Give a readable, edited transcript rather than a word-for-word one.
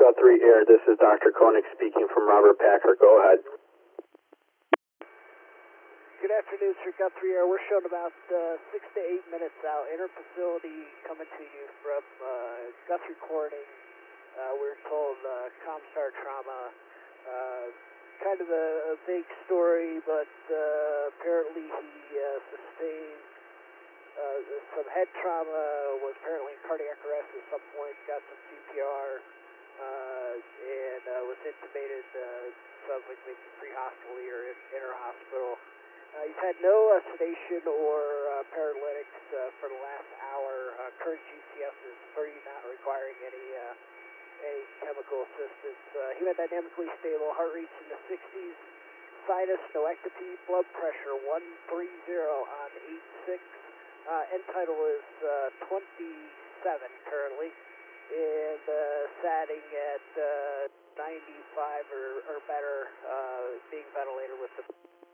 3 Air. This is Dr. Koenig speaking from Robert Packer. Go ahead. Good afternoon, Sir Guthrie Air. We're showing about 6 to 8 minutes out. Inter-facility coming to you from Guthrie Corning. We're told Comstar trauma. Kind of a vague story, but apparently he sustained some head trauma, was apparently in cardiac arrest at some point, got some CPR, and was intubated, sounds like maybe pre-hospitally or inter-hospital. He's had no sedation or paralytics for the last hour. Current GCS is free, not requiring any chemical assistance. Hemodynamically stable, heart rate's in the 60s, sinus, no ectopy, blood pressure 130 on 8.6. End title is 27 currently, and satting at 95 or better, being ventilated with the